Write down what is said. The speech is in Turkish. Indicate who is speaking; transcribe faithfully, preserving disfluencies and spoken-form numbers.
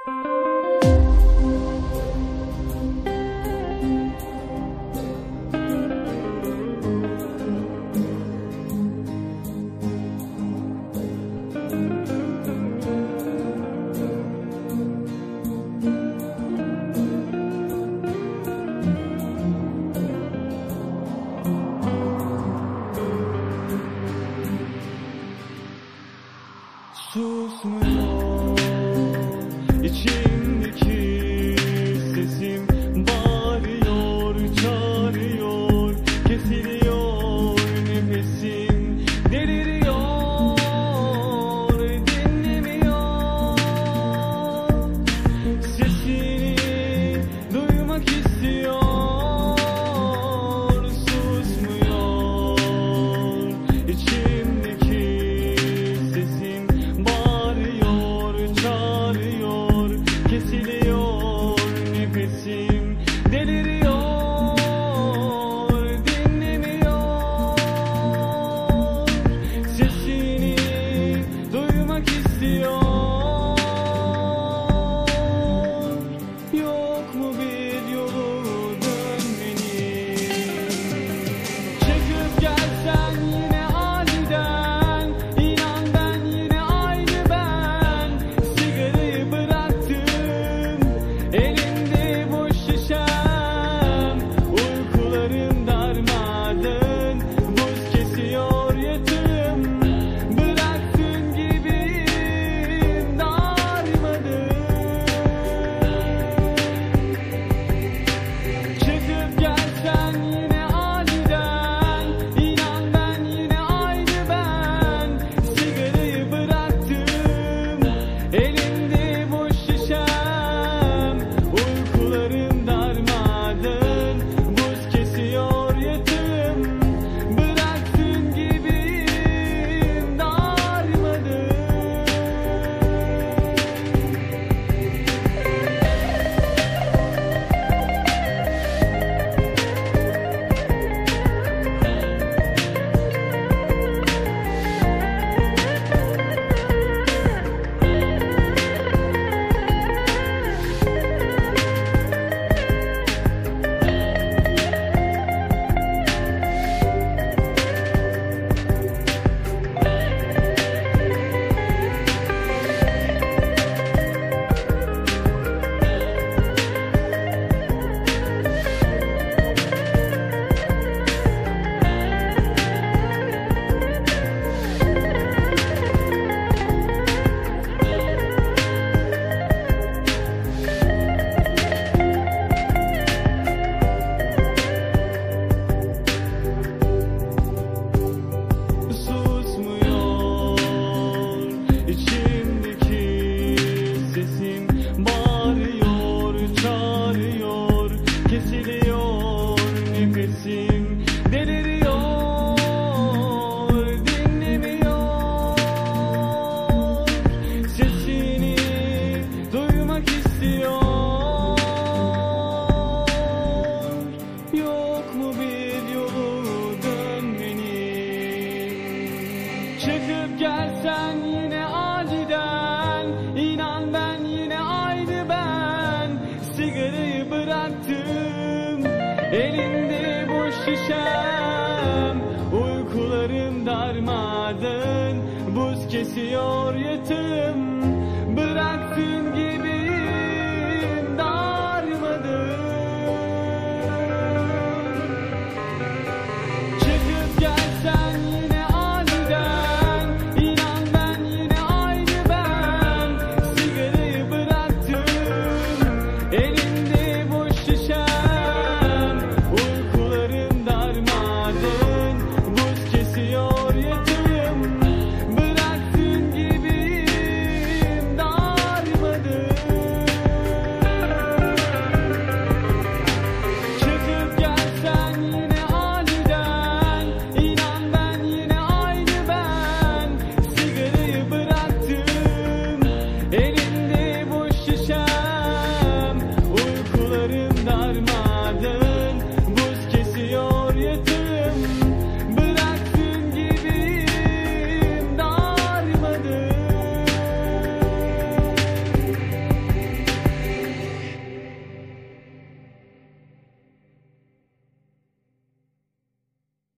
Speaker 1: Susmuyor içimdeki sesim, bağırıyor, çağırıyor, kesiliyor nefesim, deliriyor, dinlemiyor, sesini duymak istiyor. Susmuyor içimdeki sesim, çağırıyor, kesiliyor nefesim, deliriyor, dinlemiyor, sesini duymak istiyor. Yok mu bir yolu dönmenin? Çekip gelsen yine aniden, inan ben yine aynı ben. Sigarayı bıraktım, elimde boş şişem, uykularım darmadağın, buz kesiyor yatağım. Bıraktığın gibiyim, darmadağın. Çıkıp gelsen yine aniden, inan ben yine aynı ben. Sigarayı bıraktım, elimde boş şişem, uykularım darmadağın, buz kesiyor yatağım. Bıraktığın gibiyim, darmadağın. Susmuyor içimdeki sesim, bağırıyor, çağırıyor, kesiliyor nefesim, deliriyor, dinlemiyor, sesini duymak istiyor. Yok mu bir yolu dönmenin? Çıkıp gelsen yine aniden, inan ben yine aynı ben. Sigarayı bıraktım, elimde boş şişem, uykularım darmadağın, buz kesiyor yatağım.